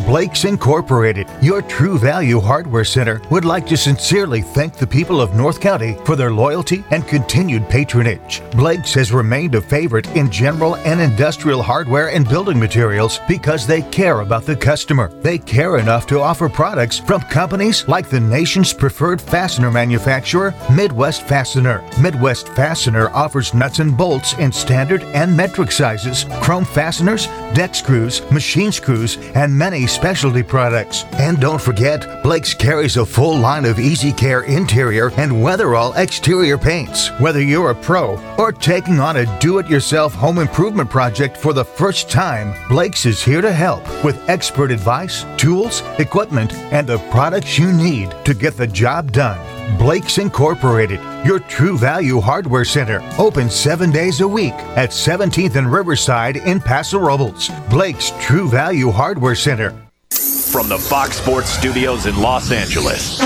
Blake's Incorporated, your True Value Hardware Center, would like to sincerely thank the people of North County for their loyalty and continued patronage. Blake's has remained a favorite in general and industrial hardware and building materials because they care about the customer. They care enough to offer products from companies like the nation's preferred fastener manufacturer, Midwest Fastener. Midwest Fastener offers nuts and bolts in standard and metric sizes, chrome fasteners, deck screws, machine screws, and many specialty products. And don't forget, Blake's carries a full line of Easy Care interior and Weatherall exterior paints. Whether you're a pro or taking on a do-it-yourself home improvement project for the first time, Blake's is here to help with expert advice, tools, equipment, and the products you need to get the job done. Blake's Incorporated, your True Value Hardware Center, open 7 days a week at 17th and Riverside in Paso Robles. Blake's True Value Hardware Center. From the Fox Sports Studios in Los Angeles,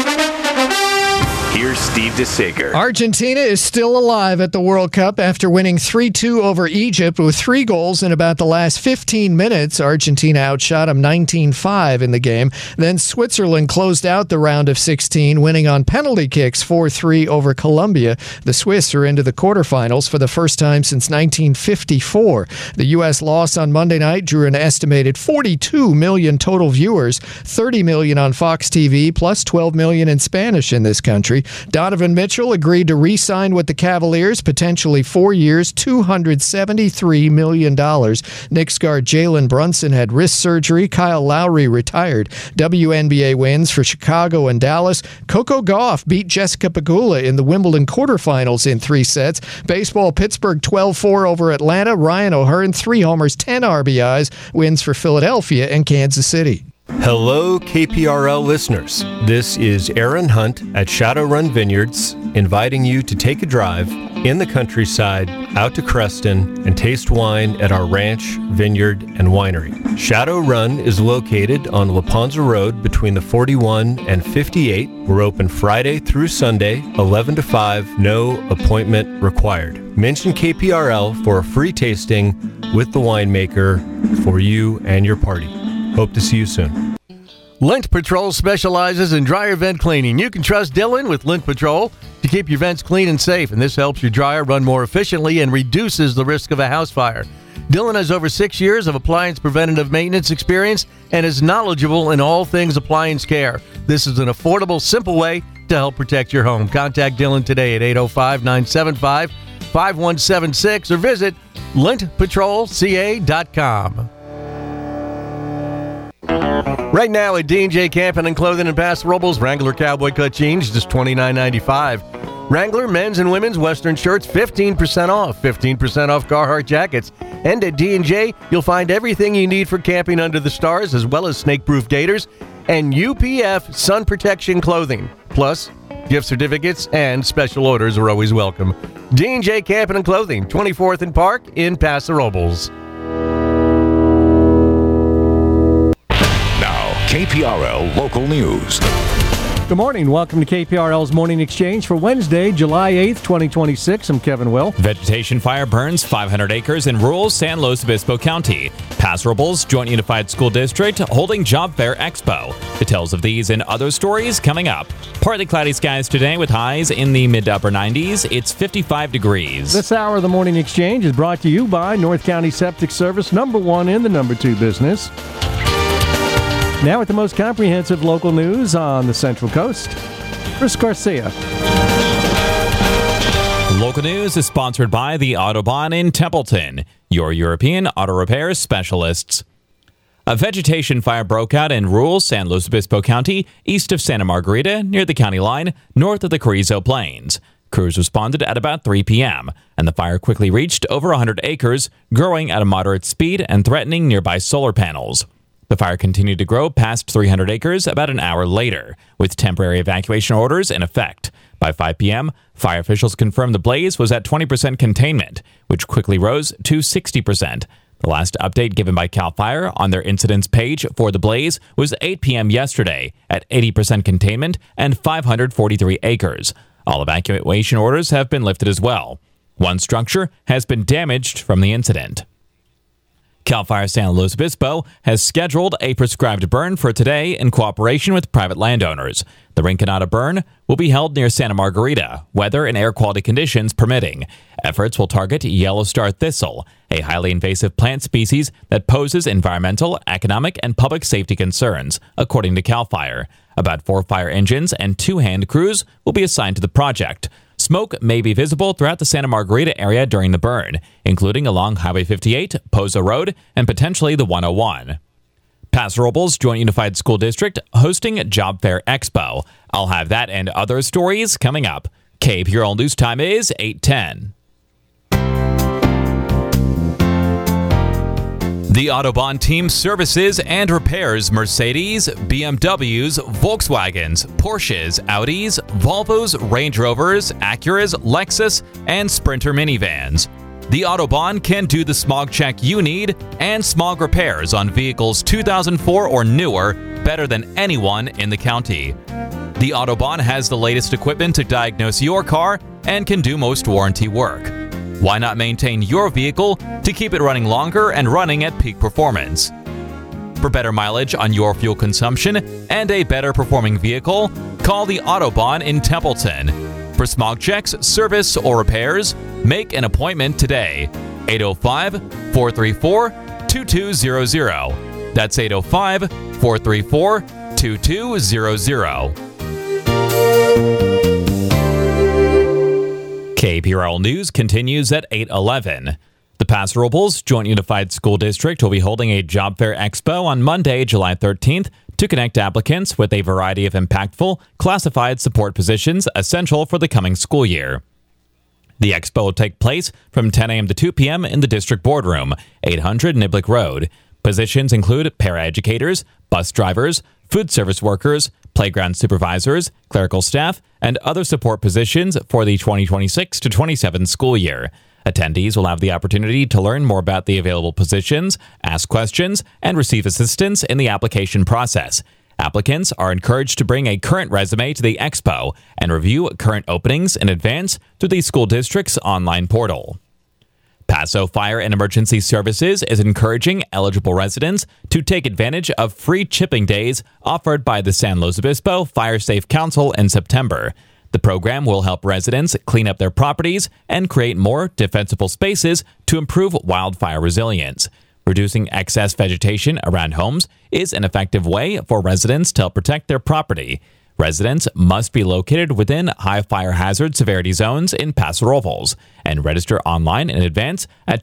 here's Steve DeSager. Argentina is still alive at the World Cup after winning 3-2 over Egypt with 3 goals in about the last 15 minutes. Argentina outshot them 19-5 in the game. Then Switzerland closed out the round of 16, winning on penalty kicks 4-3 over Colombia. The Swiss are into the quarterfinals for the first time since 1954. The U.S. loss on Monday night drew an estimated 42 million total viewers, 30 million on Fox TV, plus 12 million in Spanish in this country. Donovan Mitchell agreed to re-sign with the Cavaliers, potentially 4 years, $273 million. Knicks guard Jalen Brunson had wrist surgery. Kyle Lowry retired. WNBA wins for Chicago and Dallas. Coco Gauff beat Jessica Pegula in the Wimbledon quarterfinals in 3 sets. Baseball, Pittsburgh 12-4 over Atlanta. Ryan O'Hearn, 3 homers, 10 RBIs, wins for Philadelphia and Kansas City. Hello, KPRL listeners. This is Aaron Hunt at Shadowrun Vineyards, inviting you to take a drive in the countryside out to Creston and taste wine at our ranch, vineyard, and winery. Shadowrun is located on La Ponza Road between the 41 and 58. We're open Friday through Sunday, 11 to 5, no appointment required. Mention KPRL for a free tasting with the winemaker for you and your party. Hope to see you soon. Lint Patrol specializes in dryer vent cleaning. You can trust Dylan with Lint Patrol to keep your vents clean and safe, and this helps your dryer run more efficiently and reduces the risk of a house fire. Dylan has over 6 years of appliance preventative maintenance experience and is knowledgeable in all things appliance care. This is an affordable, simple way to help protect your home. Contact Dylan today at 805-975-5176 or visit lintpatrolca.com. Right now at D&J Camping and Clothing in Paso Robles, Wrangler Cowboy Cut Jeans, just $29.95. Wrangler men's and women's Western shirts, 15% off. 15% off Carhartt jackets. And at D&J, you'll find everything you need for camping under the stars, as well as snake-proof gaiters and UPF sun protection clothing. Plus, gift certificates and special orders are always welcome. D&J Camping and Clothing, 24th and Park in Paso Robles. KPRL Local News. Good morning. Welcome to KPRL's Morning Exchange for Wednesday, July 8th, 2026. I'm Kevin Will. Vegetation fire burns 500 acres in rural San Luis Obispo County. Paso Robles Joint Unified School District holding Job Fair Expo. Details of these and other stories coming up. Partly cloudy skies today with highs in the mid to upper 90s. It's 55 degrees. This hour of the Morning Exchange is brought to you by North County Septic Service, number 1 in the number 2 business. Now with the most comprehensive local news on the Central Coast, Chris Garcia. Local news is sponsored by the Autobahn in Templeton, your European auto repair specialists. A vegetation fire broke out in rural San Luis Obispo County, east of Santa Margarita, near the county line, north of the Carrizo Plains. Crews responded at about 3 p.m., and the fire quickly reached over 100 acres, growing at a moderate speed and threatening nearby solar panels. The fire continued to grow past 300 acres about an hour later, with temporary evacuation orders in effect. By 5 p.m., fire officials confirmed the blaze was at 20% containment, which quickly rose to 60%. The last update given by CAL FIRE on their incidents page for the blaze was 8 p.m. yesterday at 80% containment and 543 acres. All evacuation orders have been lifted as well. One structure has been damaged from the incident. CAL FIRE San Luis Obispo has scheduled a prescribed burn for today in cooperation with private landowners. The Rinconada burn will be held near Santa Margarita, weather and air quality conditions permitting. Efforts will target yellow star thistle, a highly invasive plant species that poses environmental, economic, and public safety concerns, according to CAL FIRE. About 4 fire engines and 2 hand crews will be assigned to the project. Smoke may be visible throughout the Santa Margarita area during the burn, including along Highway 58, Poza Road, and potentially the 101. Paso Robles Joint Unified School District hosting Job Fair Expo. I'll have that and other stories coming up. KPRL News Time is 8:10. The Autobahn team services and repairs Mercedes, BMWs, Volkswagens, Porsches, Audis, Volvos, Range Rovers, Acuras, Lexus, and Sprinter minivans. The Autobahn can do the smog check you need and smog repairs on vehicles 2004 or newer better than anyone in the county. The Autobahn has the latest equipment to diagnose your car and can do most warranty work. Why not maintain your vehicle to keep it running longer and running at peak performance? For better mileage on your fuel consumption and a better performing vehicle, call the Autobahn in Templeton. For smog checks, service, or repairs, make an appointment today. 805-434-2200. That's 805-434-2200. KPRL News continues at 8:11. The Paso Robles Joint Unified School District will be holding a Job Fair Expo on Monday, July 13th, to connect applicants with a variety of impactful, classified support positions essential for the coming school year. The expo will take place from 10 a.m. to 2 p.m. in the district boardroom, 800 Niblick Road. Positions include paraeducators, bus drivers, food service workers, playground supervisors, clerical staff, and other support positions for the 2026 to 27 school year. Attendees will have the opportunity to learn more about the available positions, ask questions, and receive assistance in the application process. Applicants are encouraged to bring a current resume to the expo and review current openings in advance through the school district's online portal. Paso Fire and Emergency Services is encouraging eligible residents to take advantage of free chipping days offered by the San Luis Obispo Fire Safe Council in September. The program will help residents clean up their properties and create more defensible spaces to improve wildfire resilience. Reducing excess vegetation around homes is an effective way for residents to help protect their property. Residents must be located within high fire hazard severity zones in Paso Robles and register online in advance at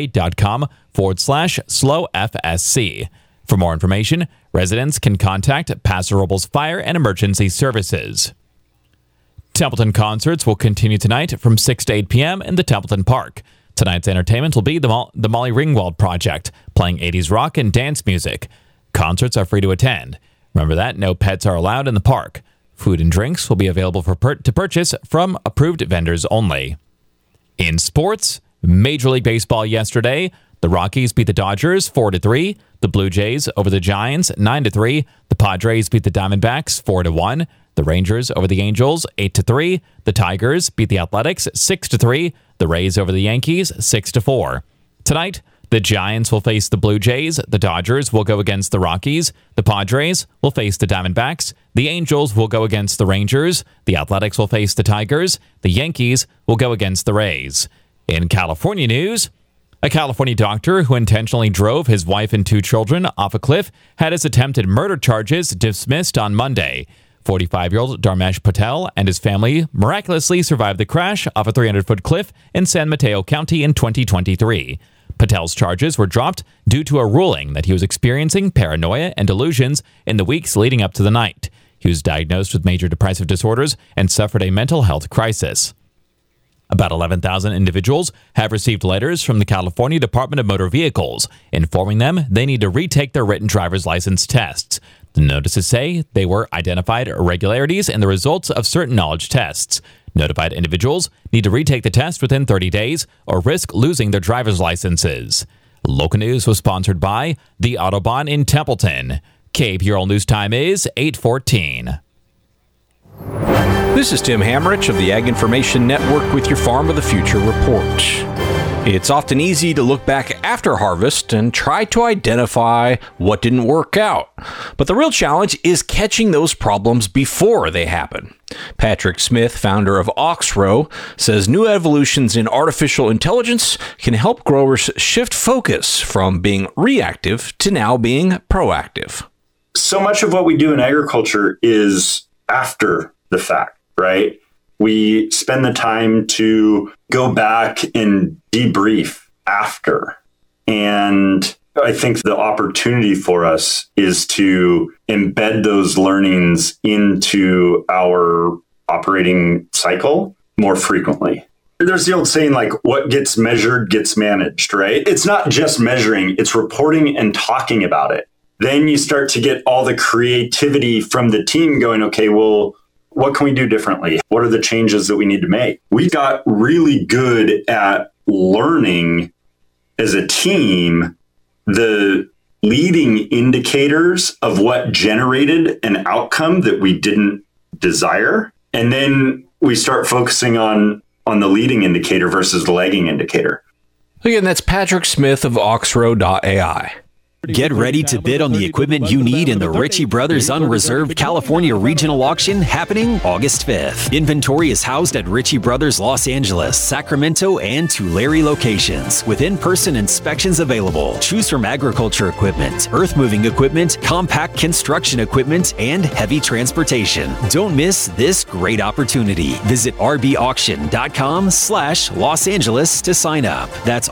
chipperday.com/slowfsc. For more information, residents can contact Paso Robles Fire and Emergency Services. Templeton concerts will continue tonight from 6 to 8 p.m. in the Templeton Park. Tonight's entertainment will be the Molly Ringwald Project, playing 80s rock and dance music. Concerts are free to attend. Remember that no pets are allowed in the park. Food and drinks will be available to purchase from approved vendors only. In sports, Major League Baseball yesterday, the Rockies beat the Dodgers 4-3, the Blue Jays over the Giants 9-3, the Padres beat the Diamondbacks 4-1, the Rangers over the Angels 8-3, the Tigers beat the Athletics 6-3, the Rays over the Yankees 6-4. Tonight, the Giants will face the Blue Jays, the Dodgers will go against the Rockies, the Padres will face the Diamondbacks, the Angels will go against the Rangers, the Athletics will face the Tigers, the Yankees will go against the Rays. In California news, a California doctor who intentionally drove his wife and 2 children off a cliff had his attempted murder charges dismissed on Monday. 45-year-old Dharmesh Patel and his family miraculously survived the crash off a 300-foot cliff in San Mateo County in 2023. Patel's charges were dropped due to a ruling that he was experiencing paranoia and delusions in the weeks leading up to the night. He was diagnosed with major depressive disorders and suffered a mental health crisis. About 11,000 individuals have received letters from the California Department of Motor Vehicles informing them they need to retake their written driver's license tests. The notices say they were identified irregularities in the results of certain knowledge tests. Notified individuals need to retake the test within 30 days or risk losing their driver's licenses. Local news was sponsored by the Autobahn in Templeton. KPRL News Time is 8:14. This is Tim Hamrich of the Ag Information Network with your Farm of the Future report. It's often easy to look back after harvest and try to identify what didn't work out. But the real challenge is catching those problems before they happen. Patrick Smith, founder of Oxrow, says new evolutions in artificial intelligence can help growers shift focus from being reactive to now being proactive. So much of what we do in agriculture is after the fact, right? We spend the time to go back and debrief after. And I think the opportunity for us is to embed those learnings into our operating cycle more frequently. There's the old saying, like, what gets measured gets managed, right? It's not just measuring, it's reporting and talking about it. Then you start to get all the creativity from the team going, okay, well, what can we do differently? What are the changes that we need to make? We got really good at learning as a team the leading indicators of what generated an outcome that we didn't desire. And then we start focusing on the leading indicator versus the lagging indicator. Again, that's Patrick Smith of Oxrow.ai. Get ready to bid on the equipment you need in the Ritchie Brothers Unreserved California Regional Auction happening August 5th. Inventory is housed at Ritchie Brothers Los Angeles, Sacramento, and Tulare locations, with in-person inspections available. Choose from agriculture equipment, earth-moving equipment, compact construction equipment, and heavy transportation. Don't miss this great opportunity. Visit rbauction.com/Los Angeles to sign up. That's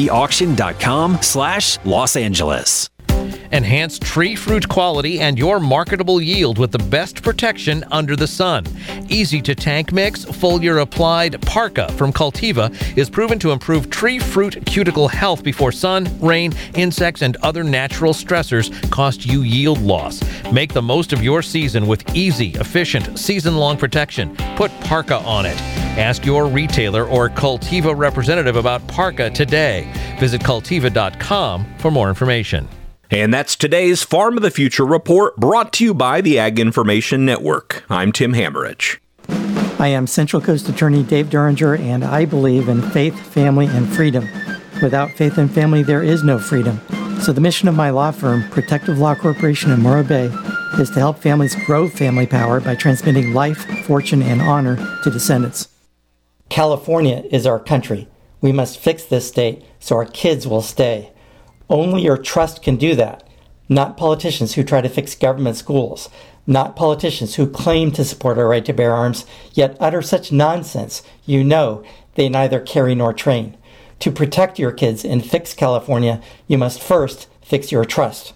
rbauction.com/Los Angeles. Enhance tree fruit quality and your marketable yield with the best protection under the sun. Easy to tank mix, foliar applied Parka from Cultiva is proven to improve tree fruit cuticle health before sun, rain, insects, and other natural stressors cost you yield loss. Make the most of your season with easy, efficient, season-long protection. Put Parka on it. Ask your retailer or Cultiva representative about Parka today. Visit Cultiva.com for more information. And that's today's Farm of the Future report, brought to you by the Ag Information Network. I'm Tim Hammerich. I am Central Coast Attorney Dave Duringer, and I believe in faith, family, and freedom. Without faith and family, there is no freedom. So the mission of my law firm, Protective Law Corporation in Morro Bay, is to help families grow family power by transmitting life, fortune, and honor to descendants. California is our country. We must fix this state so our kids will stay. Only your trust can do that, not politicians who try to fix government schools, not politicians who claim to support our right to bear arms, yet utter such nonsense you know they neither carry nor train. To protect your kids and fix California, you must first fix your trust.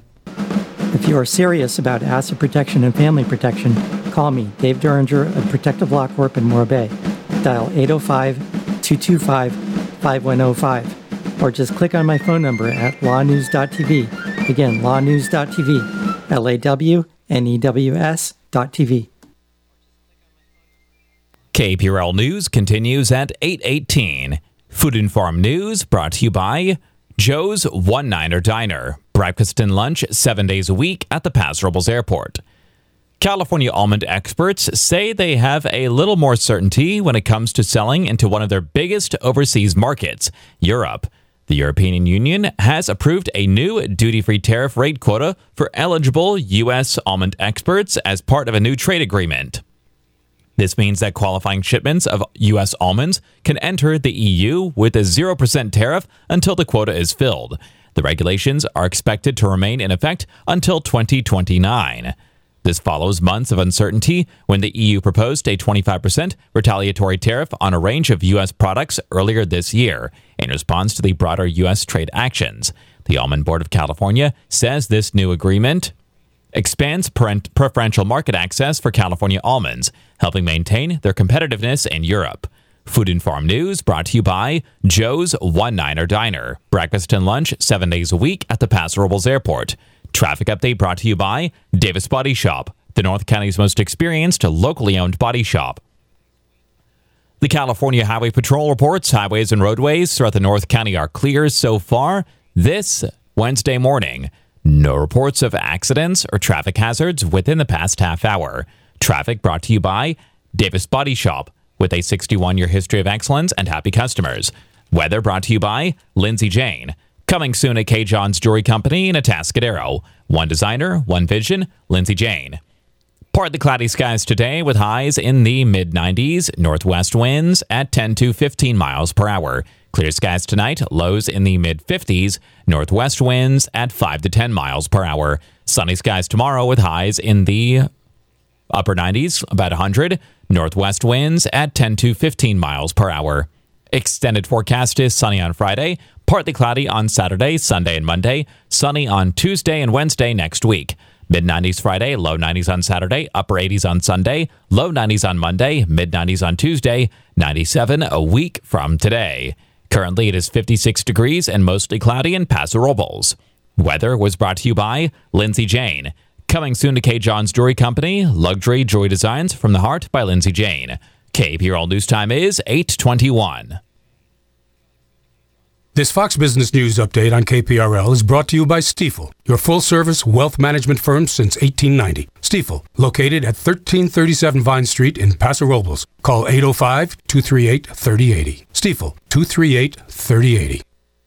If you are serious about asset protection and family protection, call me, Dave Duringer of Protective Law Corp in Morro Bay. Dial 805-225-5105. Or just click on my phone number at lawnews.tv. Again, lawnews.tv, LAWNEWS.tv. KPRL News continues at 8:18. Food and Farm News brought to you by Joe's One-Niner Diner. Breakfast and lunch 7 days a week at the Paso Robles Airport. California almond experts say they have a little more certainty when it comes to selling into one of their biggest overseas markets, Europe. The European Union has approved a new duty-free tariff rate quota for eligible U.S. almond exports as part of a new trade agreement. This means that qualifying shipments of U.S. almonds can enter the EU with a 0% tariff until the quota is filled. The regulations are expected to remain in effect until 2029. This follows months of uncertainty when the EU proposed a 25% retaliatory tariff on a range of U.S. products earlier this year in response to the broader U.S. trade actions. The Almond Board of California says this new agreement expands preferential market access for California almonds, helping maintain their competitiveness in Europe. Food and Farm News brought to you by Joe's One-Niner Diner. Breakfast and lunch 7 days a week at the Paso Robles Airport. Traffic update brought to you by Davis Body Shop, the North County's most experienced locally owned body shop. The California Highway Patrol reports highways and roadways throughout the North County are clear so far this Wednesday morning. No reports of accidents or traffic hazards within the past half hour. Traffic brought to you by Davis Body Shop, with a 61-year history of excellence and happy customers. Weather brought to you by Lindsay Jane. Coming soon at K. John's Jewelry Company in Atascadero. One designer, one vision, Lindsay Jane. Partly cloudy skies today with highs in the mid-90s. Northwest winds at 10 to 15 miles per hour. Clear skies tonight, lows in the mid-50s. Northwest winds at 5 to 10 miles per hour. Sunny skies tomorrow with highs in the upper 90s, about 100. Northwest winds at 10 to 15 miles per hour. Extended forecast is sunny on Friday, partly cloudy on Saturday, Sunday, and Monday. Sunny on Tuesday and Wednesday next week. Mid-90s Friday, low 90s on Saturday, upper 80s on Sunday, low 90s on Monday, mid-90s on Tuesday, 97 a week from today. Currently, it is 56 degrees and mostly cloudy in Paso Robles. Weather was brought to you by Lindsay Jane. Coming soon to K. John's Jewelry Company, luxury jewelry designs from the heart by Lindsay Jane. KPRL News Time is 8:21. This Fox Business News update on KPRL is brought to you by Stifel, your full-service wealth management firm since 1890. Stifel, located at 1337 Vine Street in Paso Robles. Call 805-238-3080. Stifel, 238-3080.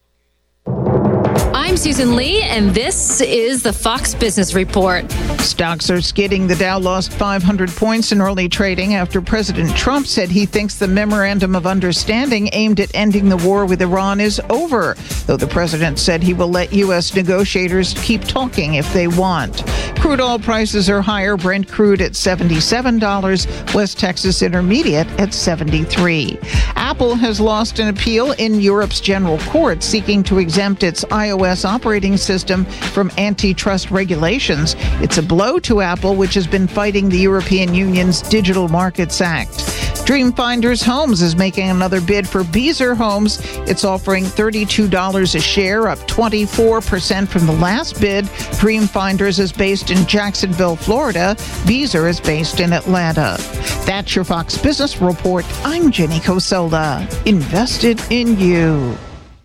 I'm Susan Lee, and this is the Fox Business Report. Stocks are skidding. The Dow lost 500 points in early trading after President Trump said he thinks the memorandum of understanding aimed at ending the war with Iran is over, though the president said he will let U.S. negotiators keep talking if they want. Crude oil prices are higher. Brent crude at $77, West Texas Intermediate at $73. Apple has lost an appeal in Europe's General Court seeking to exempt its iOS operating system from antitrust regulations. It's a blow to Apple, which has been fighting the European Union's Digital Markets Act. Dreamfinders Homes is making another bid for Beazer Homes. It's offering $32 a share, up 24% from the last bid. Dreamfinders is based in Jacksonville, Florida. Beazer is based in Atlanta. That's your Fox Business Report. I'm Jenny Cosola. Invested in you.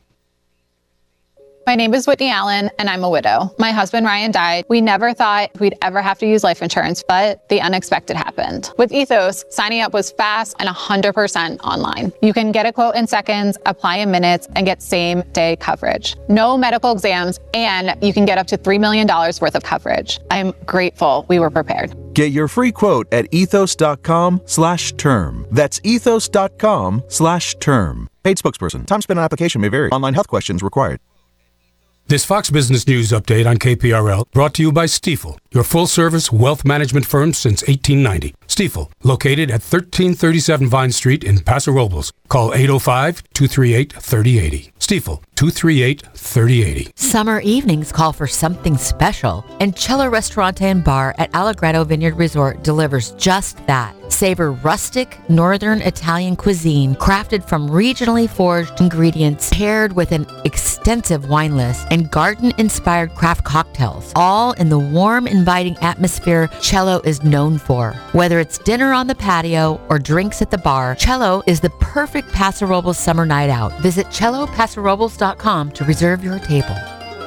My name is Whitney Allen, and I'm a widow. My husband, Ryan, died. We never thought we'd ever have to use life insurance, but the unexpected happened. With Ethos, signing up was fast and 100% online. You can get a quote in seconds, apply in minutes, and get same-day coverage. No medical exams, and you can get up to $3 million worth of coverage. I'm grateful we were prepared. Get your free quote at ethos.com/term. That's ethos.com/term. Paid spokesperson. Time spent on application may vary. Online health questions required. This Fox Business News update on KPRL brought to you by Stifel, your full-service wealth management firm since 1890. Stifel, located at 1337 Vine Street in Paso Robles. Call 805-238-3080. Stifel, 238-3080. Summer evenings call for something special, and Cello Restaurante and Bar at Allegrado Vineyard Resort delivers just that. Savor rustic, northern Italian cuisine crafted from regionally foraged ingredients paired with an extensive wine list and garden-inspired craft cocktails, all in the warm, inviting atmosphere Cello is known for. Whether it's dinner on the patio or drinks at the bar, Cello is the perfect Paso Robles summer night out. Visit CelloPasoRobles.com to reserve your table.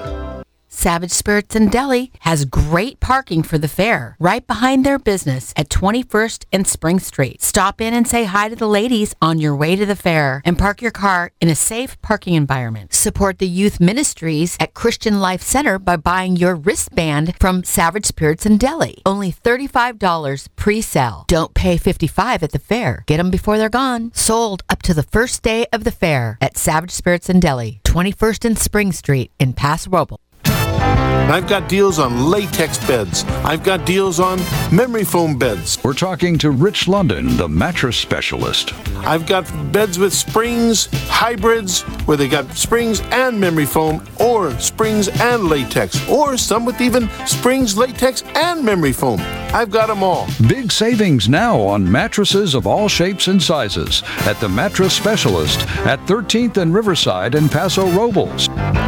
Savage Spirits and Deli has great parking for the fair right behind their business at 21st and Spring Street. Stop in and say hi to the ladies on your way to the fair and park your car in a safe parking environment. Support the youth ministries at Christian Life Center by buying your wristband from Savage Spirits and Deli. Only $35 pre-sale. Don't pay $55 at the fair. Get them before they're gone. Sold up to the first day of the fair at Savage Spirits and Deli, 21st and Spring Street in Paso Robles. I've got deals on latex beds. I've got deals on memory foam beds. We're talking to Rich London, the mattress specialist. I've got beds with springs, hybrids, where they got springs and memory foam, or springs and latex, or some with even springs, latex, and memory foam. I've got them all. Big savings now on mattresses of all shapes and sizes at the Mattress Specialist at 13th and Riverside in Paso Robles.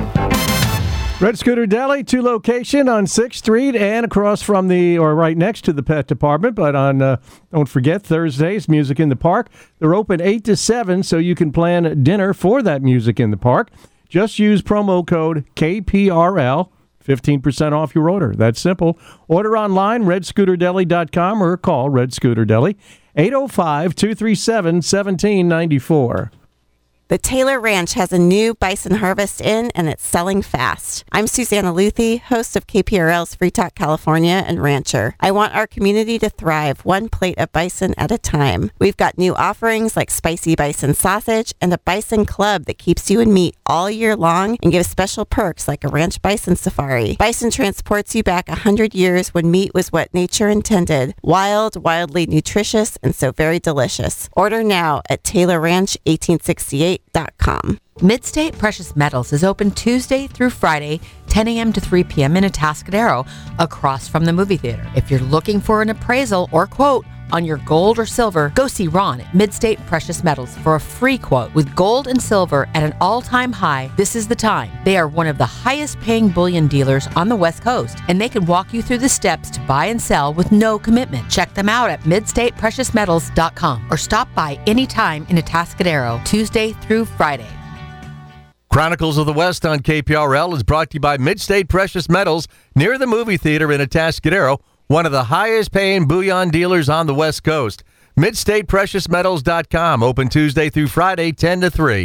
Red Scooter Deli, 2 location on 6th Street and across from right next to the pet department. But don't forget, Thursdays, Music in the Park. They're open 8 to 7, so you can plan dinner for that Music in the Park. Just use promo code KPRL, 15% off your order. That's simple. Order online, redscooterdeli.com, or call Red Scooter Deli, 805-237-1794. The Taylor Ranch has a new bison harvest in, and it's selling fast. I'm Susanna Luthi, host of KPRL's Free Talk California and rancher. I want our community to thrive one plate of bison at a time. We've got new offerings like spicy bison sausage and a bison club that keeps you in meat all year long and gives special perks like a ranch bison safari. Bison transports you back 100 years when meat was what nature intended. Wild, wildly nutritious, and so very delicious. Order now at TaylorRanch1868.com. Midstate Precious Metals is open Tuesday through Friday, 10 a.m. to 3 p.m. in Atascadero, across from the movie theater. If you're looking for an appraisal or quote on your gold or silver, go see Ron at Midstate Precious Metals for a free quote. With gold and silver at an all-time high, this is the time. They are one of the highest-paying bullion dealers on the West Coast, and they can walk you through the steps to buy and sell with no commitment. Check them out at MidstatePreciousMetals.com or stop by anytime in Atascadero, Tuesday through Friday. Chronicles of the West on KPRL is brought to you by Midstate Precious Metals near the movie theater in Atascadero, one of the highest-paying bullion dealers on the West Coast. MidstatePreciousMetals.com, open Tuesday through Friday, 10 to 3.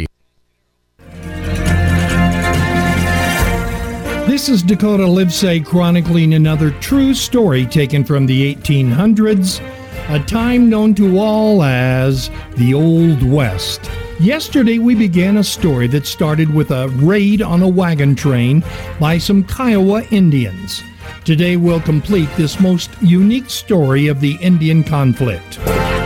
This is Dakota Livesay chronicling another true story taken from the 1800s, a time known to all as the Old West. Yesterday, we began a story that started with a raid on a wagon train by some Kiowa Indians. Today, we'll complete this most unique story of the Indian conflict.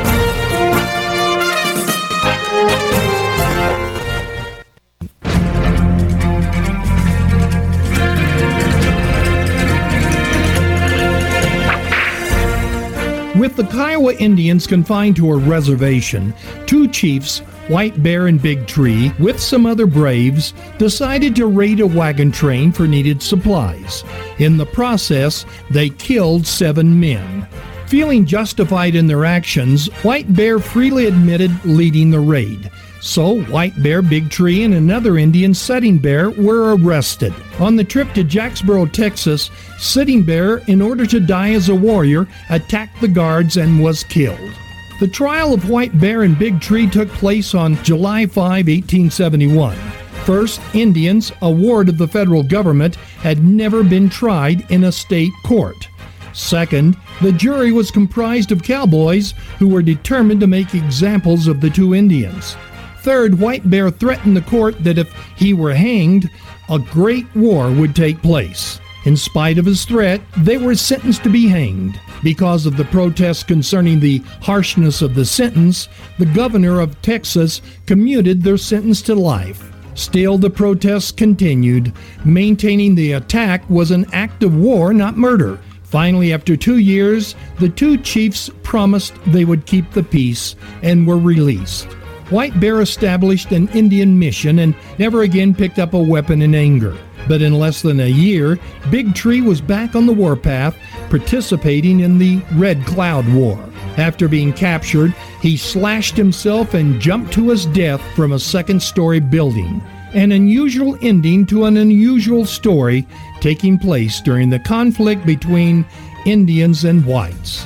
With the Kiowa Indians confined to a reservation, two chiefs, White Bear and Big Tree, with some other braves, decided to raid a wagon train for needed supplies. In the process, they killed 7 men. Feeling justified in their actions, White Bear freely admitted leading the raid. So White Bear, Big Tree, and another Indian, Sitting Bear, were arrested. On the trip to Jacksboro, Texas, Sitting Bear, in order to die as a warrior, attacked the guards and was killed. The trial of White Bear and Big Tree took place on July 5, 1871. First, Indians, a ward of the federal government, had never been tried in a state court. Second, the jury was comprised of cowboys who were determined to make examples of the two Indians. Third, White Bear threatened the court that if he were hanged, a great war would take place. In spite of his threat, they were sentenced to be hanged. Because of the protests concerning the harshness of the sentence, the governor of Texas commuted their sentence to life. Still, the protests continued, maintaining the attack was an act of war, not murder. Finally, after 2 years, the two chiefs promised they would keep the peace and were released. White Bear established an Indian mission and never again picked up a weapon in anger. But in less than a year, Big Tree was back on the warpath, participating in the Red Cloud War. After being captured, he slashed himself and jumped to his death from a second-story building. An unusual ending to an unusual story taking place during the conflict between Indians and whites.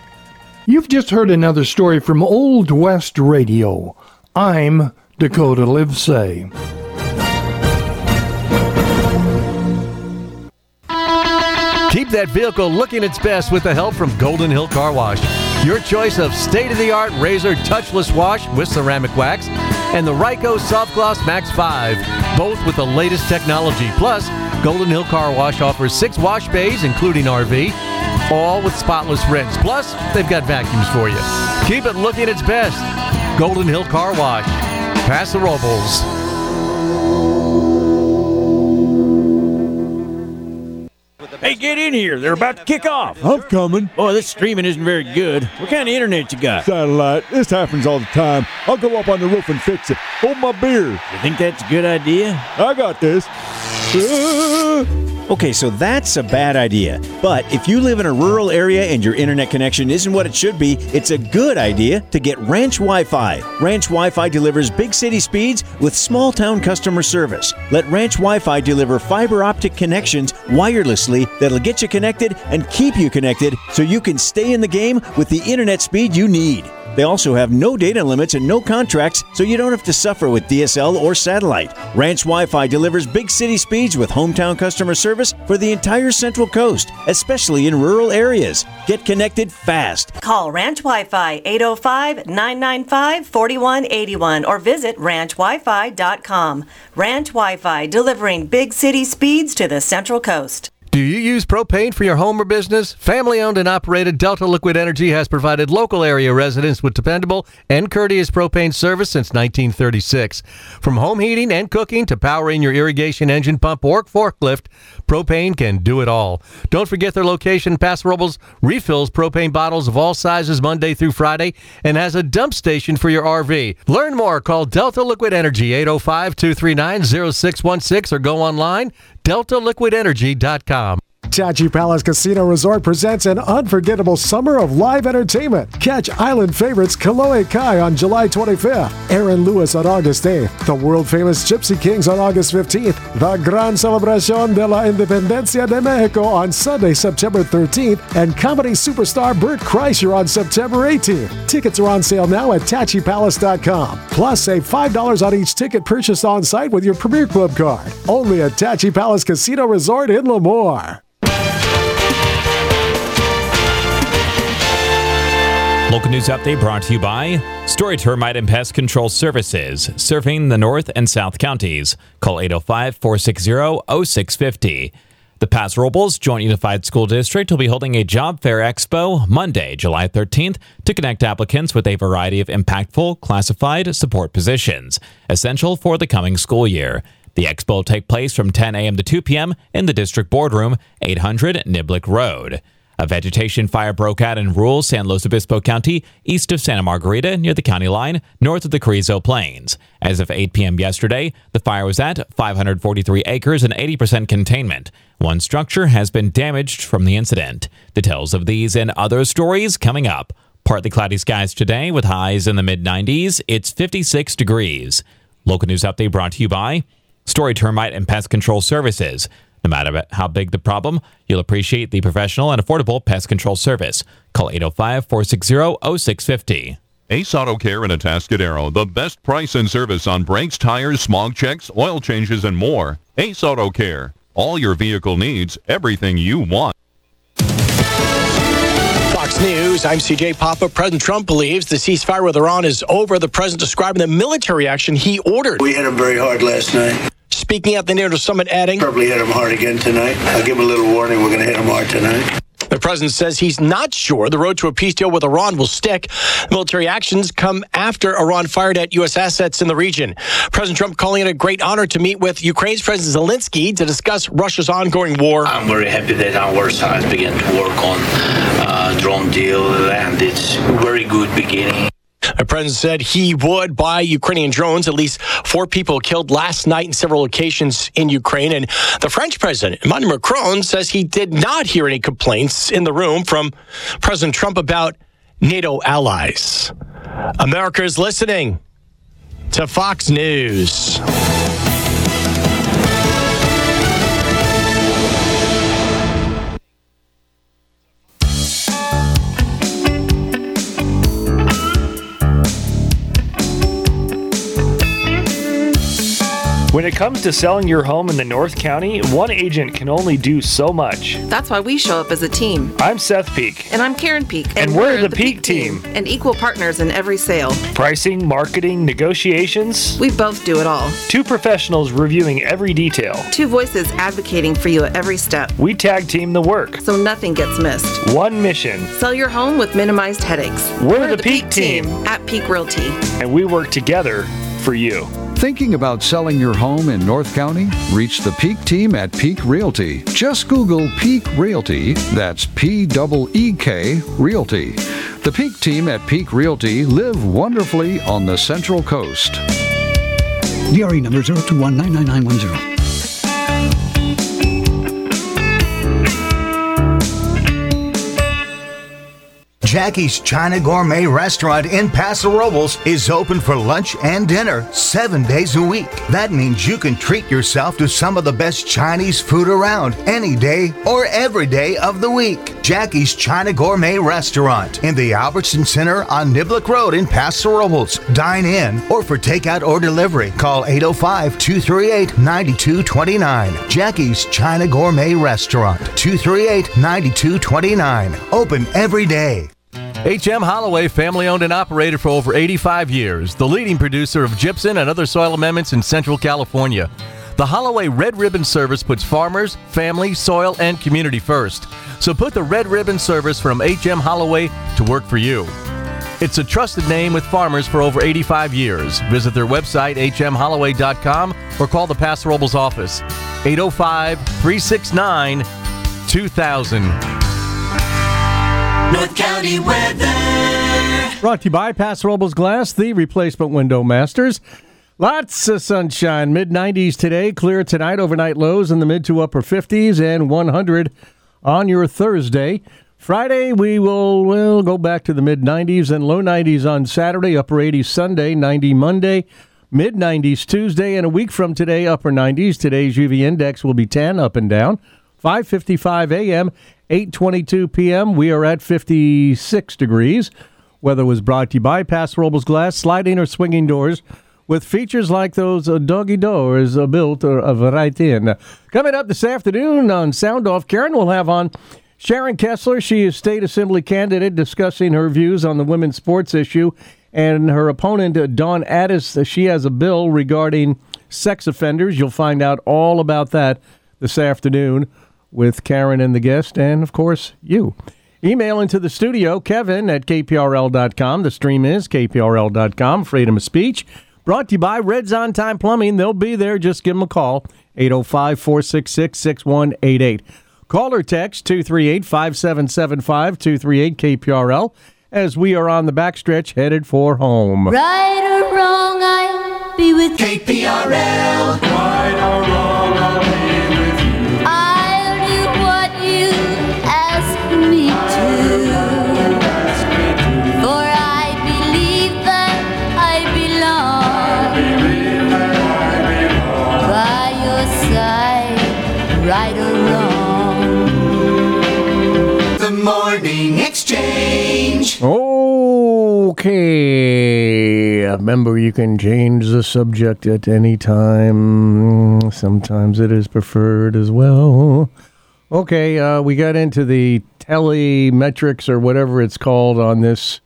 You've just heard another story from Old West Radio. I'm Dakota Livesay. Keep that vehicle looking its best with the help from Golden Hill Car Wash. Your choice of state-of-the-art Razor touchless wash with ceramic wax and the Ryko Soft Gloss Max 5, both with the latest technology. Plus, Golden Hill Car Wash offers 6 wash bays, including RV, all with spotless rinse. Plus, they've got vacuums for you. Keep it looking its best. Golden Hill Car Wash. Paso Robles. Hey, get in here. They're about to kick off. I'm coming. Oh, this streaming isn't very good. What kind of internet you got? Satellite. This happens all the time. I'll go up on the roof and fix it. Hold my beer. You think that's a good idea? I got this. Okay, so that's a bad idea. But if you live in a rural area and your internet connection isn't what it should be, it's a good idea to get Ranch Wi-Fi. Ranch Wi-Fi delivers big city speeds with small town customer service. Let Ranch Wi-Fi deliver fiber optic connections wirelessly that'll get you connected and keep you connected so you can stay in the game with the internet speed you need. They also have no data limits and no contracts, so you don't have to suffer with DSL or satellite. Ranch Wi-Fi delivers big city speeds with hometown customer service for the entire Central Coast, especially in rural areas. Get connected fast. Call Ranch Wi-Fi 805-995-4181 or visit ranchwifi.com. Ranch Wi-Fi, delivering big city speeds to the Central Coast. Do you use propane for your home or business? Family-owned and operated Delta Liquid Energy has provided local area residents with dependable and courteous propane service since 1936. From home heating and cooking to powering your irrigation engine pump or forklift, propane can do it all. Don't forget their location. Paso Robles refills propane bottles of all sizes Monday through Friday and has a dump station for your RV. Learn more. Call Delta Liquid Energy 805-239-0616 or go online deltaliquidenergy.com. Tachi Palace Casino Resort presents an unforgettable summer of live entertainment. Catch island favorites Kaloe Kai on July 25th, Aaron Lewis on August 8th, the world-famous Gypsy Kings on August 15th, the Gran Celebración de la Independencia de Mexico on Sunday, September 13th, and comedy superstar Bert Kreischer on September 18th. Tickets are on sale now at TachiPalace.com. Plus, save $5 on each ticket purchased on site with your Premier Club card. Only at Tachi Palace Casino Resort in Lemoore. Local news update brought to you by Story Termite and Pest Control Services, serving the North and South counties. Call 805-460-0650. The Paso Robles Joint Unified School District will be holding a job fair expo Monday, July 13th, to connect applicants with a variety of impactful, classified support positions, essential for the coming school year. The expo will take place from 10 a.m. to 2 p.m. in the district boardroom, 800 Niblick Road. A vegetation fire broke out in rural San Luis Obispo County, east of Santa Margarita, near the county line, north of the Carrizo Plains. As of 8 p.m. yesterday, the fire was at 543 acres and 80% containment. One structure has been damaged from the incident. Details of these and other stories coming up. Partly cloudy skies today with highs in the mid-90s. It's 56 degrees. Local news update brought to you by Story Termite and Pest Control Services. No matter how big the problem, you'll appreciate the professional and affordable pest control service. Call 805-460-0650. Ace Auto Care in Atascadero, the best price and service on brakes, tires, smog checks, oil changes, and more. Ace Auto Care, all your vehicle needs, everything you want. Fox News, I'm CJ Papa. President Trump believes the ceasefire with Iran is over. The president describing the military action he ordered. We hit him very hard last night. Speaking at the NATO summit, adding, probably hit him hard again tonight. I'll give him a little warning. We're going to hit him hard tonight. The president says he's not sure the road to a peace deal with Iran will stick. Military actions come after Iran fired at U.S. assets in the region. President Trump calling it a great honor to meet with Ukraine's President Zelensky to discuss Russia's ongoing war. I'm very happy that our side began to work on a drone deal, and it's a very good beginning. The president said he would buy Ukrainian drones. At least 4 people killed last night in several locations in Ukraine. And the French president, Emmanuel Macron, says he did not hear any complaints in the room from President Trump about NATO allies. America is listening to Fox News. When it comes to selling your home in the North County, one agent can only do so much. That's why we show up as a team. I'm Seth Peak. And I'm Karen Peak. And we're the Peak team. And equal partners in every sale. Pricing, marketing, negotiations. We both do it all. 2 professionals reviewing every detail. 2 voices advocating for you at every step. We tag team the work, so nothing gets missed. One mission. Sell your home with minimized headaches. We're the Peak team at Peak Realty. And we work together for you. Thinking about selling your home in North County? Reach the Peak team at Peak Realty. Just Google Peak Realty, that's P-E-E-K Realty. The Peak team at Peak Realty live wonderfully on the Central Coast. DRE number 021-99910. Jackie's China Gourmet Restaurant in Paso Robles is open for lunch and dinner 7 days a week. That means you can treat yourself to some of the best Chinese food around any day or every day of the week. Jackie's China Gourmet Restaurant in the Albertson Center on Niblick Road in Paso Robles. Dine in or for takeout or delivery, call 805-238-9229. Jackie's China Gourmet Restaurant, 238-9229. Open every day. H.M. Holloway, family-owned and operated for over 85 years, the leading producer of gypsum and other soil amendments in Central California. The Holloway Red Ribbon Service puts farmers, family, soil, and community first. So put the Red Ribbon Service from H.M. Holloway to work for you. It's a trusted name with farmers for over 85 years. Visit their website, hmholloway.com, or call the Paso Robles office, 805-369-2000. North County weather. Brought to you by Paso Robles Glass, the replacement window masters. Lots of sunshine. Mid-90s today. Clear tonight. Overnight lows in the mid to upper 50s and 100 on your Thursday. Friday, we'll go back to the mid-90s and low 90s on Saturday. Upper 80s Sunday. 90 Monday. Mid-90s Tuesday. And a week from today, upper 90s. Today's UV index will be 10 up and down. 5:55 a.m., 8:22 p.m. We are at 56 degrees. Weather was brought to you by Paso Robles Glass, sliding or swinging doors with features like those doggy doors built right in. Coming up this afternoon on Sound Off, Karen will have on Sharon Kessler. She is state assembly candidate discussing her views on the women's sports issue. And her opponent, Dawn Addis, she has a bill regarding sex offenders. You'll find out all about that this afternoon with Karen and the guest, and, of course, you. Email into the studio, kevin@kprl.com. The stream is kprl.com. Freedom of speech. Brought to you by Reds On Time Plumbing. They'll be there. Just give them a call, 805-466-6188. Call or text 238-5775, 238-KPRL, as we are on the backstretch headed for home. Right or wrong, I'll be with KPRL. Right or wrong, I'll be with you. Right or wrong. The Morning Exchange. Okay. Remember, you can change the subject at any time. Sometimes it is preferred as well. Okay, we got into the telemetrics or whatever it's called on this.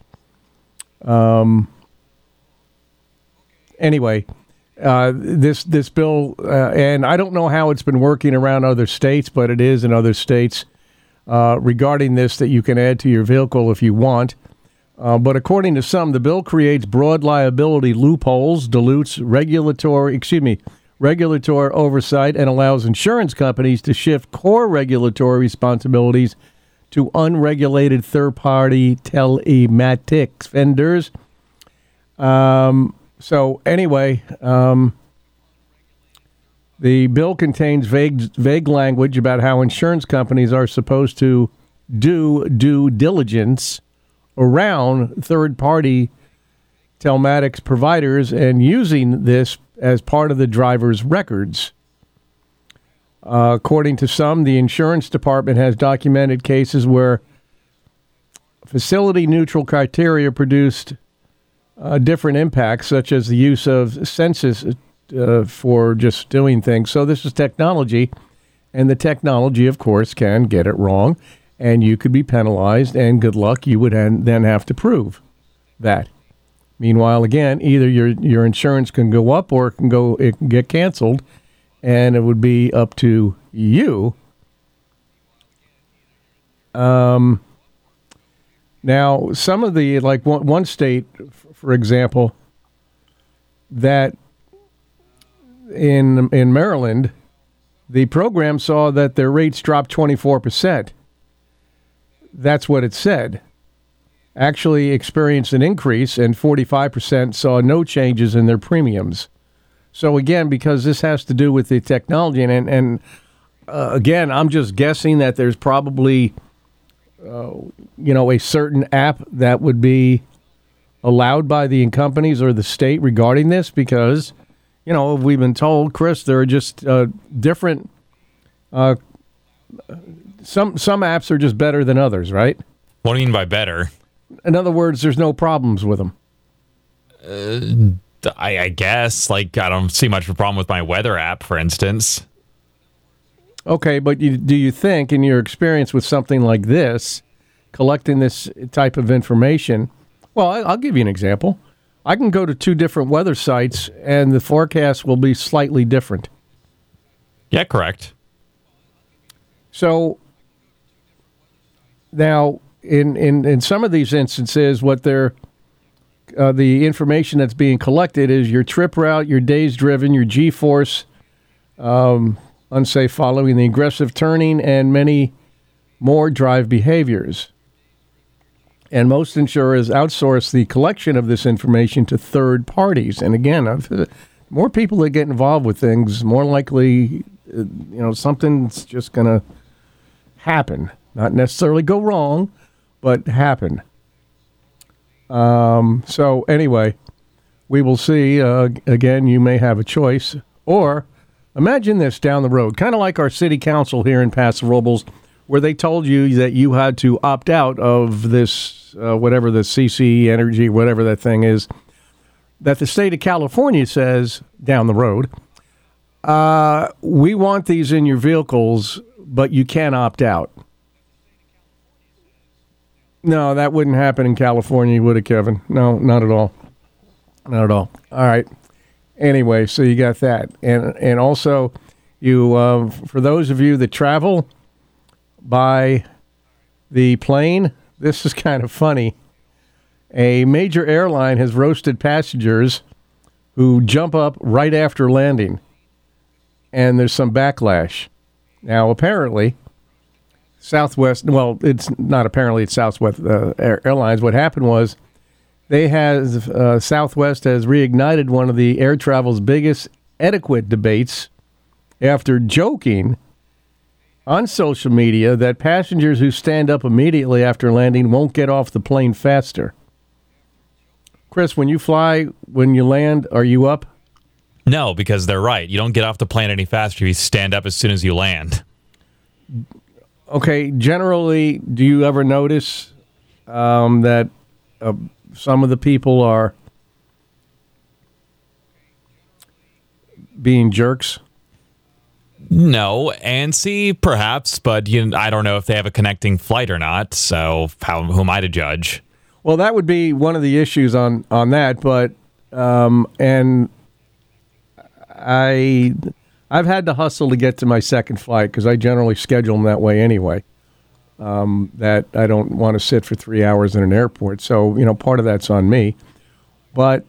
Anyway. This bill, and I don't know how it's been working around other states, but it is in other states regarding this that you can add to your vehicle if you want. But according to some, the bill creates broad liability loopholes, dilutes regulatory oversight, and allows insurance companies to shift core regulatory responsibilities to unregulated third-party telematics vendors. So anyway, the bill contains vague language about how insurance companies are supposed to do due diligence around third-party telematics providers and using this as part of the driver's records. According to some, the insurance department has documented cases where facility-neutral criteria produced different impacts, such as the use of census for just doing things. So this is technology, and the technology, of course, can get it wrong, and you could be penalized, and good luck, you would then have to prove that. Meanwhile, again, either your insurance can go up or it can get canceled, and it would be up to you. Now, some of the, like one state, for example, that in Maryland, the program saw that their rates dropped 24%. That's what it said. Actually experienced an increase, and 45% saw no changes in their premiums. So again, because this has to do with the technology, and again, I'm just guessing that there's probably a certain app that would be allowed by the companies or the state regarding this, because, we've been told, Chris, there are just different some apps are just better than others, right? What do you mean by better? In other words, there's no problems with them. I guess. Like, I don't see much of a problem with my weather app, for instance. Okay, but do you think, in your experience with something like this, collecting this type of information, well, I'll give you an example. I can go to 2 different weather sites, and the forecast will be slightly different. Yeah, correct. So, now, in some of these instances, what they're the information that's being collected is your trip route, your days driven, your G-force, unsafe following, the aggressive turning, and many more drive behaviors. And most insurers outsource the collection of this information to third parties. And again, more people that get involved with things, more likely, something's just going to happen. Not necessarily go wrong, but happen. So anyway, we will see. Again, you may have a choice. Or imagine this down the road, kind of like our city council here in Paso Robles, where they told you that you had to opt out of this, whatever the CC Energy, whatever that thing is, that the state of California says down the road, we want these in your vehicles, but you can't opt out. No, that wouldn't happen in California, would it, Kevin? No, not at all. Not at all. All right. Anyway, so you got that. And also, you for those of you that travel by the plane, this is kind of funny. A major airline has roasted passengers who jump up right after landing, and there's some backlash. Now, apparently, Southwest, well, it's not apparently, it's Southwest Airlines. What happened was Southwest has reignited one of the air travel's biggest etiquette debates after joking on social media that passengers who stand up immediately after landing won't get off the plane faster. Chris, when you fly, when you land, are you up? No, because they're right. You don't get off the plane any faster. You stand up as soon as you land. Okay, generally, do you ever notice that some of the people are being jerks? No, ANSI perhaps, but I don't know if they have a connecting flight or not, so who am I to judge? Well, that would be one of the issues on that, but and I've had to hustle to get to my second flight because I generally schedule them that way anyway. That I don't want to sit for 3 hours in an airport. So, part of that's on me. But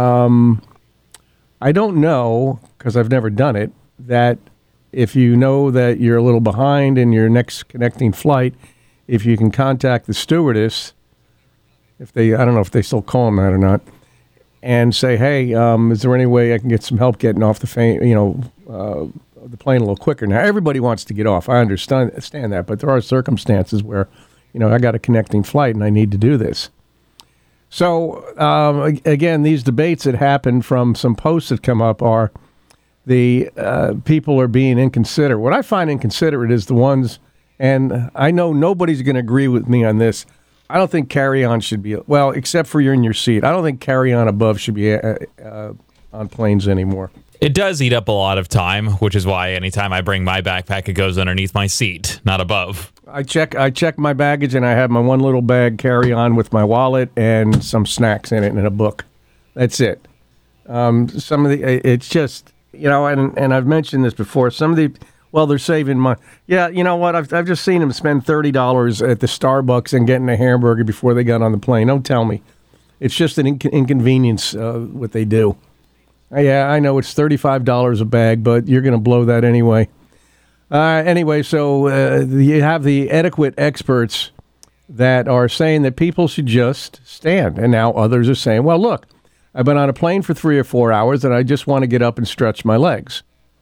I don't know, because I've never done it, that if you know that you're a little behind in your next connecting flight, if you can contact the stewardess, I don't know if they still call them that or not, and say, hey, is there any way I can get some help getting off the plane a little quicker? Now, everybody wants to get off. I understand that, but there are circumstances where, I got a connecting flight and I need to do this. So, again, these debates that happen from some posts that come up are the people are being inconsiderate. What I find inconsiderate is the ones, and I know nobody's going to agree with me on this, I don't think carry-on should be, well, except for you're in your seat. I don't think carry-on above should be on planes anymore. It does eat up a lot of time, which is why anytime I bring my backpack, it goes underneath my seat, not above. I check my baggage, and I have my one little bag carry-on with my wallet and some snacks in it and a book. That's it. It's just, and I've mentioned this before, they're saving money. Yeah, you know what? I've just seen them spend $30 at the Starbucks and getting a hamburger before they got on the plane. Don't tell me. It's just an inconvenience, what they do. Yeah, I know it's $35 a bag, but you're going to blow that anyway. Anyway, so you have the etiquette experts that are saying that people should just stand. And now others are saying, well, look, I've been on a plane for 3 or 4 hours and I just want to get up and stretch my legs.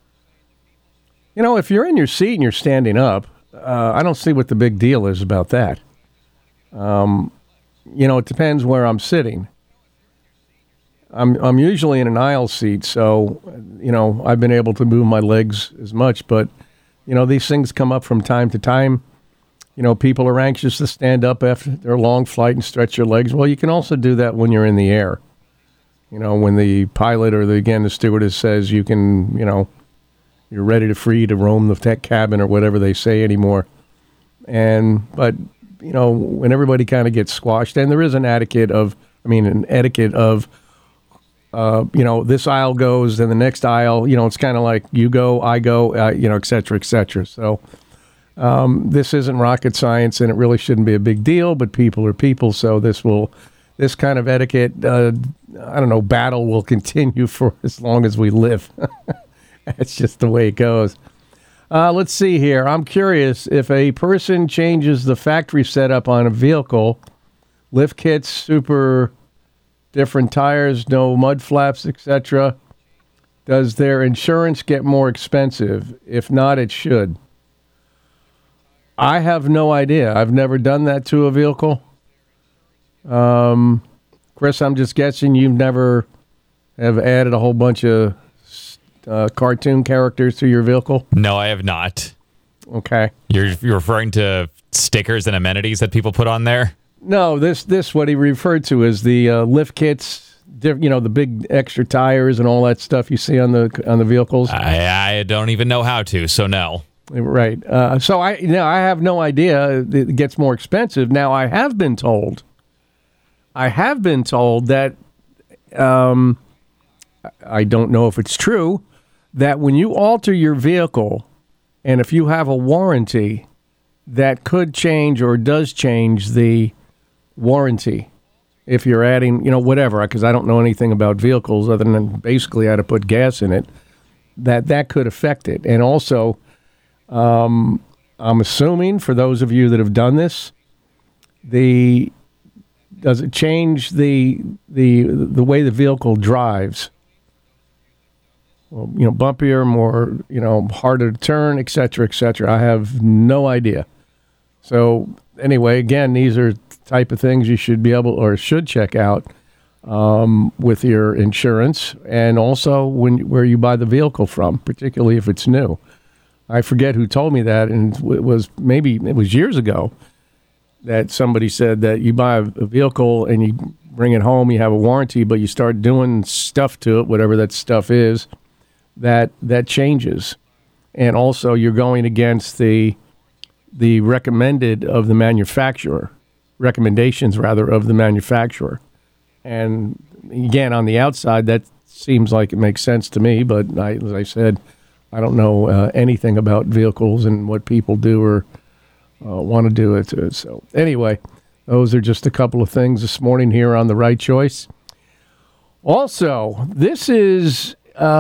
If you're in your seat and you're standing up, I don't see what the big deal is about that. It depends where I'm sitting. I'm usually in an aisle seat, so, I've been able to move my legs as much. But, these things come up from time to time. People are anxious to stand up after their long flight and stretch your legs. Well, you can also do that when you're in the air. When the pilot or the stewardess says you can, you're ready to free to roam the tech cabin or whatever they say anymore. But when everybody kind of gets squashed, and there is an etiquette of, this aisle goes, then the next aisle, it's kind of like you go, I go, et cetera, et cetera. So this isn't rocket science, and it really shouldn't be a big deal, but people are people, so this kind of etiquette, battle will continue for as long as we live. That's just the way it goes. Let's see here. I'm curious if a person changes the factory setup on a vehicle, lift kits, super different tires, no mud flaps, etc., does their insurance get more expensive? If not, it should. I have no idea. I've never done that to a vehicle. Chris, I'm just guessing you've never have added a whole bunch of cartoon characters to your vehicle? No, I have not. Okay. You're referring to stickers and amenities that people put on there? No, this what he referred to as the lift kits, the big extra tires and all that stuff you see on the vehicles. I don't even know how to, so no. Right. So I have no idea. It gets more expensive. Now, I have been told that, I don't know if it's true, that when you alter your vehicle, and if you have a warranty, that could change or does change the warranty. If you're adding, whatever, because I don't know anything about vehicles other than basically how to put gas in it, that could affect it. And also, I'm assuming for those of you that have done this, does it change the way the vehicle drives? Well, bumpier, more, harder to turn, et cetera, et cetera. I have no idea. So anyway, again, these are type of things you should be able or should check out with your insurance, and also where you buy the vehicle from, particularly if it's new. I forget who told me that, and it was years ago that somebody said that you buy a vehicle and you bring it home, you have a warranty, but you start doing stuff to it, whatever that stuff is, that changes. And also you're going against the recommendations of the manufacturer. And again, on the outside, that seems like it makes sense to me, but as I said, I don't know anything about vehicles and what people do or want to do it to. So anyway, those are just a couple of things this morning here on The Right Choice. Also, this is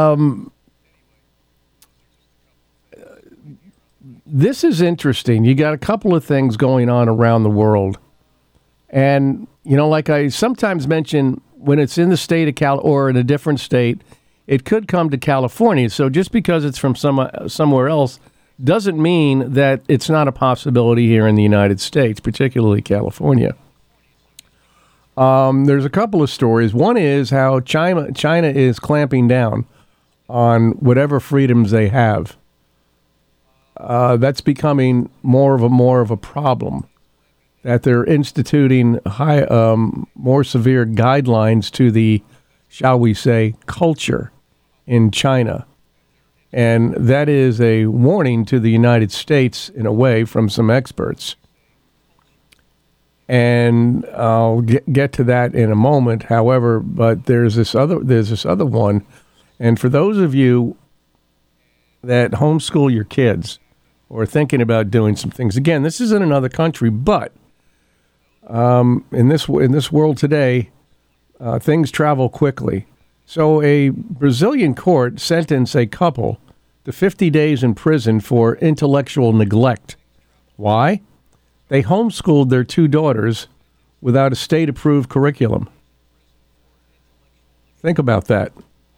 interesting. You got a couple of things going on around the world. And, like I sometimes mention, when it's in the state of or in a different state, it could come to California. So just because it's from somewhere else doesn't mean that it's not a possibility here in the United States, particularly California. There's a couple of stories. One is how China is clamping down on whatever freedoms they have. That's becoming more of a problem. That they're instituting more severe guidelines to the, shall we say, culture in China. And that is a warning to the United States, in a way, from some experts. And I'll get to that in a moment. However, but there's this other one. And for those of you that homeschool your kids or thinking about doing some things, again, this is in another country, but in this world today, things travel quickly. So a Brazilian court sentenced a couple to 50 days in prison for intellectual neglect. Why? They homeschooled their two daughters without a state-approved curriculum. Think about that.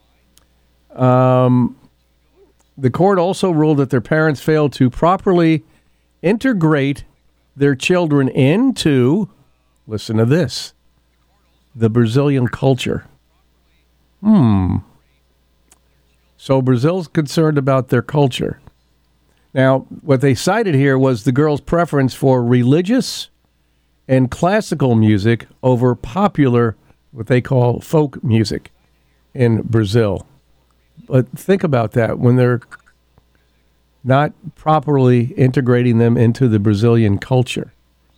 The court also ruled that their parents failed to properly integrate their children into, listen to this, the Brazilian culture. So Brazil's concerned about their culture. Now, what they cited here was the girl's preference for religious and classical music over popular, what they call folk music in Brazil. But think about that, when they're not properly integrating them into the Brazilian culture.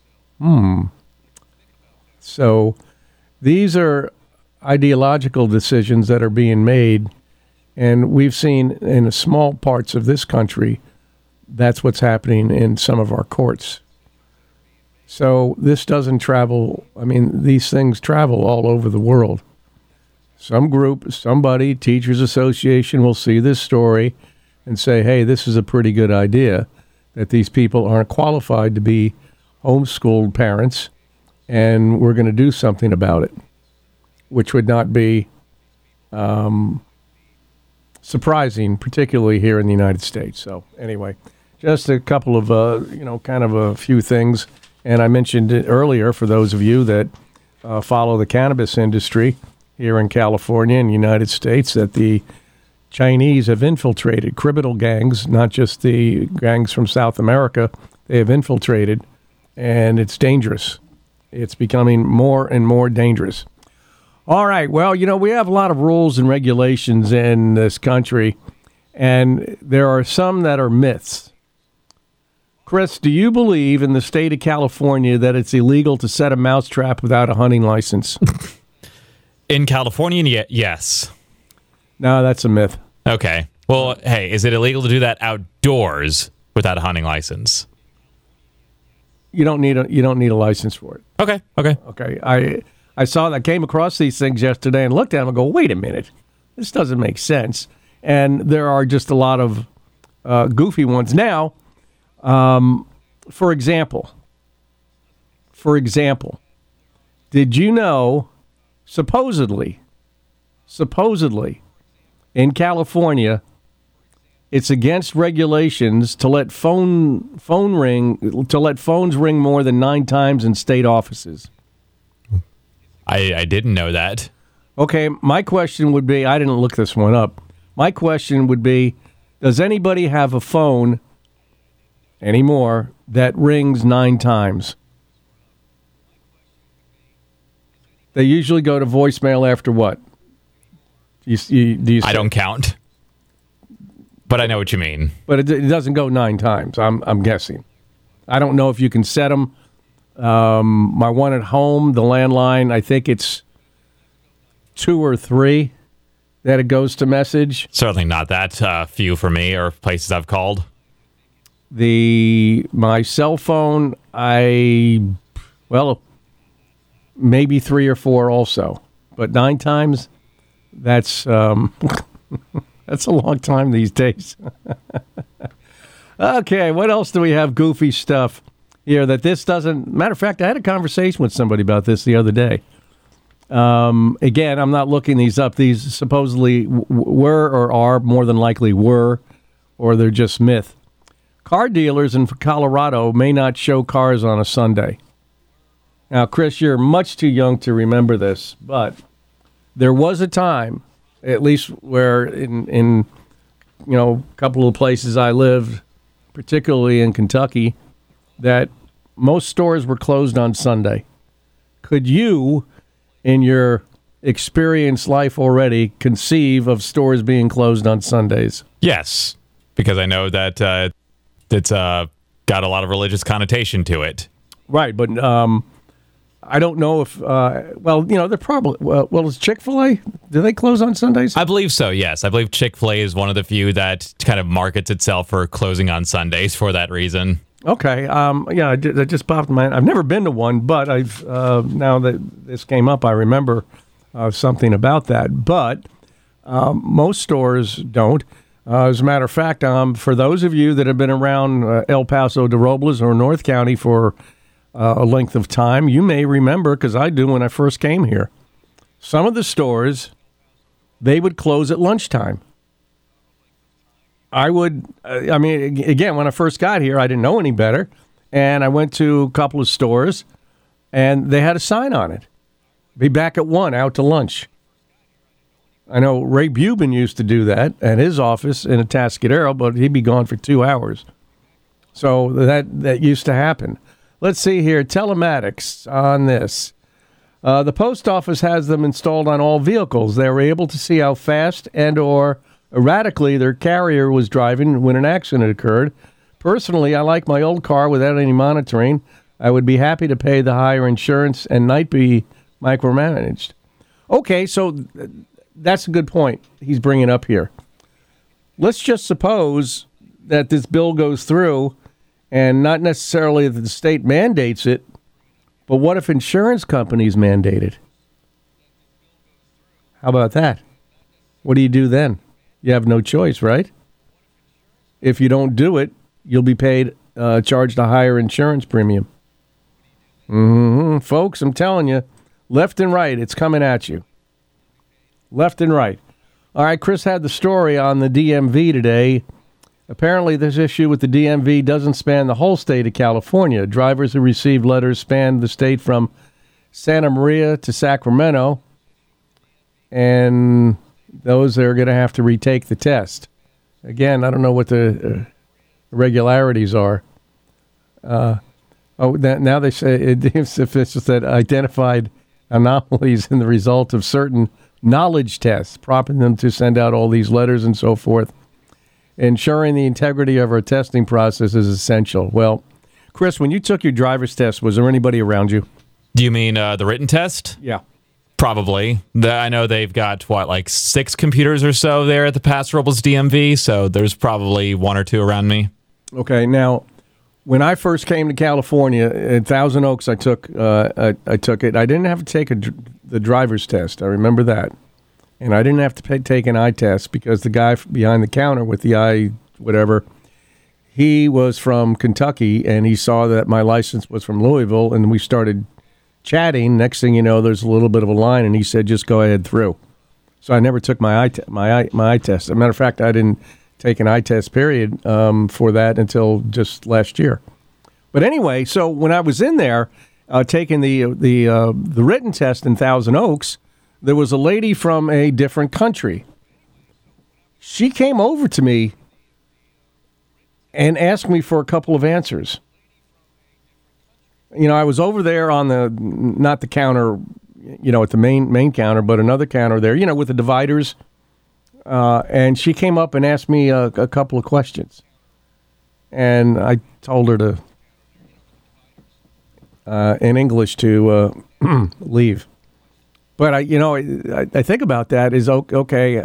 So these are ideological decisions that are being made, and we've seen in small parts of this country that's what's happening in some of our courts. So this doesn't travel, these things travel all over the world. Some group, somebody, Teachers Association will see this story and say, hey, this is a pretty good idea, that these people aren't qualified to be homeschooled parents, and we're going to do something about it, which would not be surprising, particularly here in the United States. So anyway, just a couple of, kind of a few things. And I mentioned it earlier for those of you that follow the cannabis industry here in California and the United States, that the Chinese have infiltrated criminal gangs, not just the gangs from South America. They have infiltrated, and it's dangerous. It's becoming more and more dangerous. All right, well, we have a lot of rules and regulations in this country, and there are some that are myths. Chris, do you believe in the state of California that it's illegal to set a mousetrap without a hunting license? In California, yes. No, that's a myth. Okay. Well, hey, is it illegal to do that outdoors without a hunting license? You don't need a license for it. Okay. I saw that, came across these things yesterday and looked at them and go, wait a minute, this doesn't make sense. And there are just a lot of goofy ones. Now, for example, did you know, supposedly, in California, it's against regulations to let phones ring more than 9 times in state offices? I didn't know that. Okay, my question would be, I didn't look this one up. My question would be, does anybody have a phone anymore that rings 9 times? They usually go to voicemail after what? Do you I don't count, but I know what you mean. But it doesn't go 9 times, I'm guessing. I don't know if you can set them. My one at home, the landline, I think it's 2 or 3 that it goes to message. Certainly not that few for me or places I've called. My cell phone, maybe 3 or 4 also. But 9 times, that's that's a long time these days. Okay, what else do we have goofy stuff here that this doesn't... Matter of fact, I had a conversation with somebody about this the other day. Again, I'm not looking these up. These supposedly were or are, more than likely were, or they're just myth. Car dealers in Colorado may not show cars on a Sunday. Now, Chris, you're much too young to remember this, but there was a time, at least where in a couple of places I lived, particularly in Kentucky, that most stores were closed on Sunday. Could you, in your experienced life already, conceive of stores being closed on Sundays? Yes, because I know that it's got a lot of religious connotation to it. Right, but I don't know if, they're probably, is Chick-fil-A, do they close on Sundays? I believe so, yes. I believe Chick-fil-A is one of the few that kind of markets itself for closing on Sundays for that reason. Okay, that just popped in my mind. I've never been to one, but I've, now that this came up, I remember something about that. But most stores don't. As a matter of fact, for those of you that have been around El Paso de Robles or North County for a length of time, you may remember, because I do when I first came here, some of the stores, they would close at lunchtime. Again, when I first got here, I didn't know any better, and I went to a couple of stores, and they had a sign on it. Be back at 1, out to lunch. I know Ray Bubin used to do that at his office in Atascadero, but he'd be gone for 2 hours. So that used to happen. Let's see here. Telematics on this. The post office has them installed on all vehicles. They were able to see how fast and or erratically their carrier was driving when an accident occurred. Personally, I like my old car without any monitoring. I would be happy to pay the higher insurance and not be micromanaged. Okay, so that's a good point he's bringing up here. Let's just suppose that this bill goes through and not necessarily that the state mandates it, but what if insurance companies mandate it? How about that? What do you do then? You have no choice, right? If you don't do it, you'll be charged a higher insurance premium. Folks, I'm telling you, left and right, it's coming at you. Left and right. All right, Chris had the story on the DMV today. Apparently, this issue with the DMV doesn't span the whole state of California. Drivers who received letters spanned the state from Santa Maria to Sacramento, and those are going to have to retake the test. Again, I don't know what the irregularities are. Now they say it's that identified anomalies in the result of certain knowledge tests, prompting them to send out all these letters and so forth. Ensuring the integrity of our testing process is essential. Well, Chris, when you took your driver's test, was there anybody around you? Do you mean the written test? Yeah. Probably. I know they've got, 6 computers or so there at the Paso Robles DMV, so there's probably 1 or 2 around me. Okay, now, when I first came to California, at Thousand Oaks, I took it. I didn't have to take the driver's test. I remember that. And I didn't have to take an eye test because the guy behind the counter with the eye, whatever, he was from Kentucky, and he saw that my license was from Louisville, and we started chatting. Next thing you know, there's a little bit of a line, and he said, just go ahead through. So I never took my eye test. As a matter of fact, I didn't take an eye test, period, for that until just last year. But anyway, so when I was in there taking the written test in Thousand Oaks, there was a lady from a different country. She came over to me and asked me for a couple of answers. I was over there on not the counter, at the main counter, but another counter there, with the dividers. And she came up and asked me a couple of questions. And I told her to, in English, to leave. But I think about that is okay.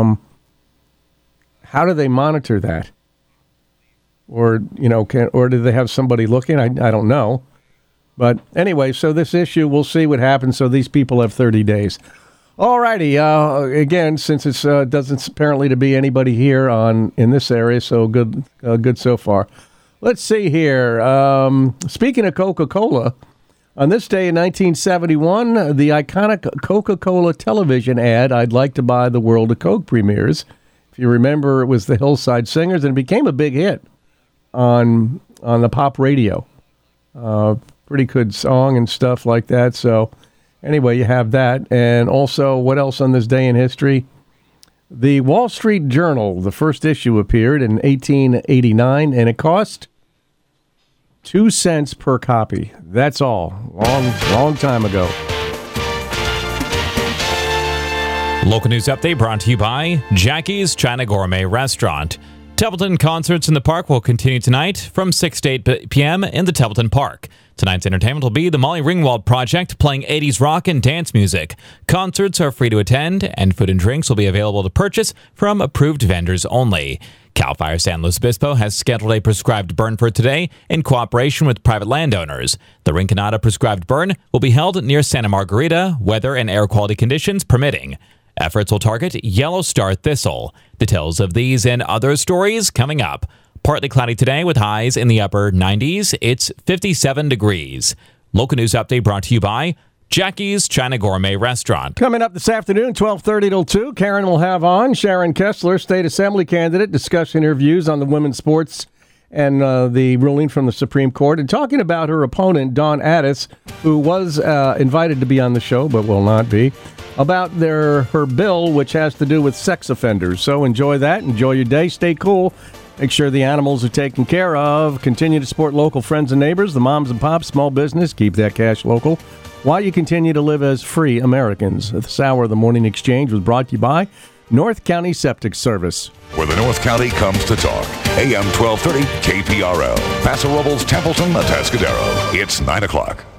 How do they monitor that? Or or do they have somebody looking? I don't know. But anyway, so this issue, we'll see what happens. So these people have 30 days. All righty. Again, since it doesn't apparently to be anybody here in this area, so good so far. Let's see here. Speaking of Coca-Cola. On this day in 1971, the iconic Coca-Cola television ad, I'd like to buy the world of Coke, premieres. If you remember, it was the Hillside Singers, and it became a big hit on the pop radio. Pretty good song and stuff like that. So anyway, you have that. And also, what else on this day in history? The Wall Street Journal, the first issue, appeared in 1889, and it cost 2 cents per copy. That's all. Long time ago. Local news update brought to you by Jackie's China Gourmet Restaurant. Templeton Concerts in the Park will continue tonight from 6 to 8 p.m. in the Templeton Park. Tonight's entertainment will be the Molly Ringwald Project playing 80s rock and dance music. Concerts are free to attend, and food and drinks will be available to purchase from approved vendors only. CAL FIRE San Luis Obispo has scheduled a prescribed burn for today in cooperation with private landowners. The Rinconada prescribed burn will be held near Santa Margarita, weather and air quality conditions permitting. Efforts will target yellow star thistle. Details of these and other stories coming up. Partly cloudy today with highs in the upper 90s. It's 57 degrees. Local news update brought to you by Jackie's China Gourmet Restaurant. Coming up this afternoon, 12:30 till 2, Karen will have on Sharon Kessler, state assembly candidate, discussing her views on the women's sports and the ruling from the Supreme Court, and talking about her opponent, Dawn Addis, who was invited to be on the show but will not be, about her bill, which has to do with sex offenders. So enjoy that. Enjoy your day. Stay cool. Make sure the animals are taken care of. Continue to support local friends and neighbors, the moms and pops, small business. Keep that cash local while you continue to live as free Americans. This hour of the Morning Exchange was brought to you by North County Septic Service. Where the North County comes to talk. AM 1230 KPRL. Paso Robles, Templeton, Atascadero. It's 9 o'clock.